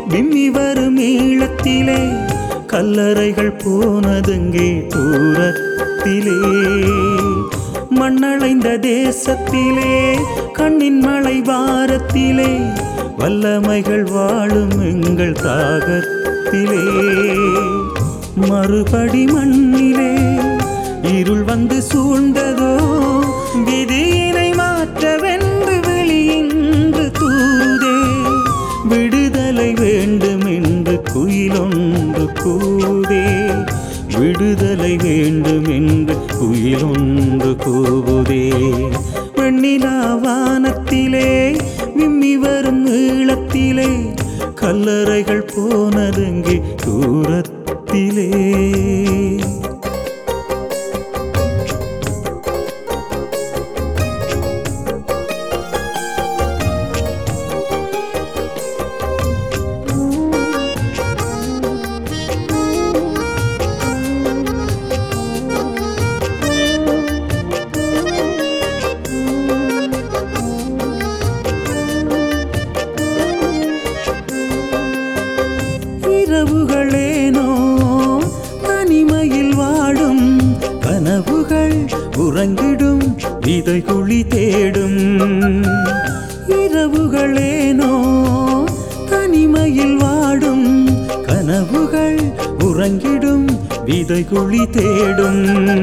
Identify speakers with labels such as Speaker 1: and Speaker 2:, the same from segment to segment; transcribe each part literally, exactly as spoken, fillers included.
Speaker 1: விம்மி வரும் ஈழத்திலே கல்லறைகள் போனதுங்கே தூரத்திலே மண்ணளைந்த தேசத்திலே கண்ணின் மலை வாரத்திலே வல்லமைகள் வாழும் எங்கள் தாகத்திலே மறுபடி மண்ணிலே இருள் வந்து சூழ்ந்ததோ விதியினை மாற்றவென்று வெளியின்று தூதே விடுதலை வேண்டும் என்று குயிலொன்று கூதே விடுதலை வேண்டும் என்று குயிலொன்று கூவுதே வெண்ணிலா வானத்திலே விம்மி வரும் ஈழத்திலே கல்லறைகள் போனதுங்கே தூரத்திலே இரவுகளேனோ தனிமையில் வாடும் கனவுகள் உறங்கிடும் விதை குழி தேடும் இரவுகளேனோ தனிமையில் வாடும் கனவுகள் உறங்கிடும் விதை குழி தேடும்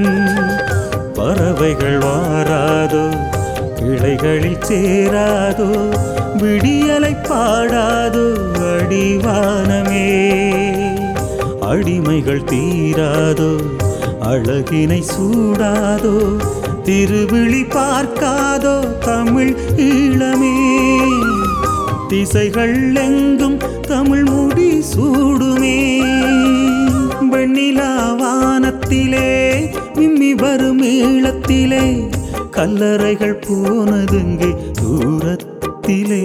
Speaker 1: பறவைகள் வாராதோ கிளைகளில் சேராதோ விடியலை பாடாதோ அடிவானமே அடிமைகள் தீராதோ அழகினை சூடாதோ திருவிழி பார்க்காதோ தமிழ் ஈழமே திசைகள் எங்கும் தமிழ் முடி சூடுமே வெண்ணிலா வானத்திலே விம்மி வரும் ஈழத்திலே கல்லறைகள் போனதுங்கே தூரத்திலே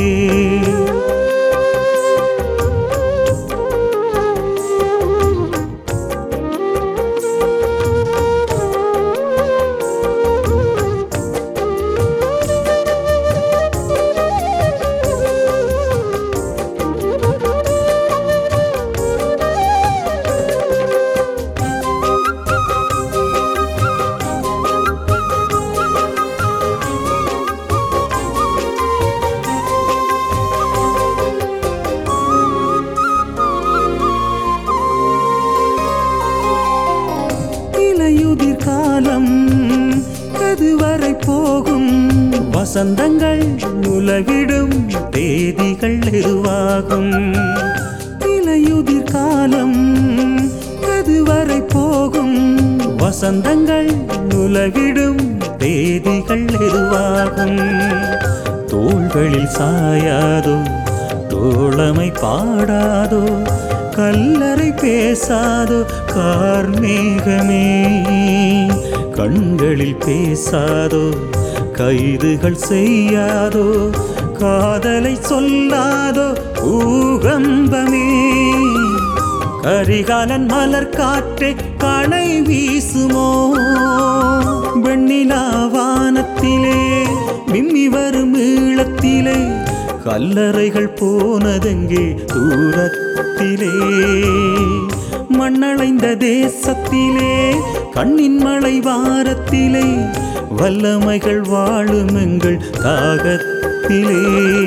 Speaker 1: காலம் எதுவரை போகும் வசந்தங்கள் உலகிடும் தேதிகள் எதுவாகும் இலையுதிர் காலம் எதுவரை போகும் வசந்தங்கள் உலகிடும் தேதிகள் எதுவாகும் தோள்களில் சாயாதோ தோழமை பாடாதோ கல்லறை பேசாதோ கார்மேகமே கண்களில் பேசாதோ கைதுகள் செய்யாதோ காதலை சொல்லாதோ பூகம்பமே கரிகாலன் மலர் காற்றே கணை வீசுமோ வெண்ணிலா வானத்திலே விம்மி வரும் ஈழத்திலே கல்லறைகள் போனதெங்கே தூரத்திலே மண்ணளைந்த தேசத்திலே கண்ணின் மலை வாரத்திலே வல்லமைகள் வாழும் எங்கள் தாகத்திலே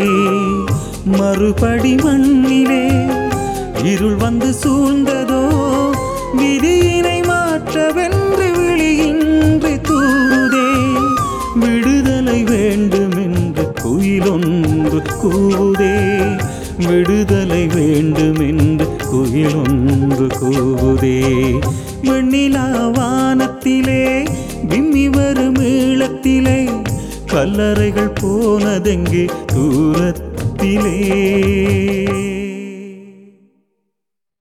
Speaker 1: மறுபடி மண்ணிலே இருள் வந்து சூழ்ந்ததோ விதியினை மாற்றவென்று விழியின்றி தூதே விடுதலை வேண்டும் என்று குயிலொன்று கூதே விடுதலை வேண்டும் என்று குயிலொன்று கூதே வெண்ணிலா வானத்திலே விம்மி வரும் ஈழத்திலே கல்லறைகள் போனதெங்கே தூரத்திலே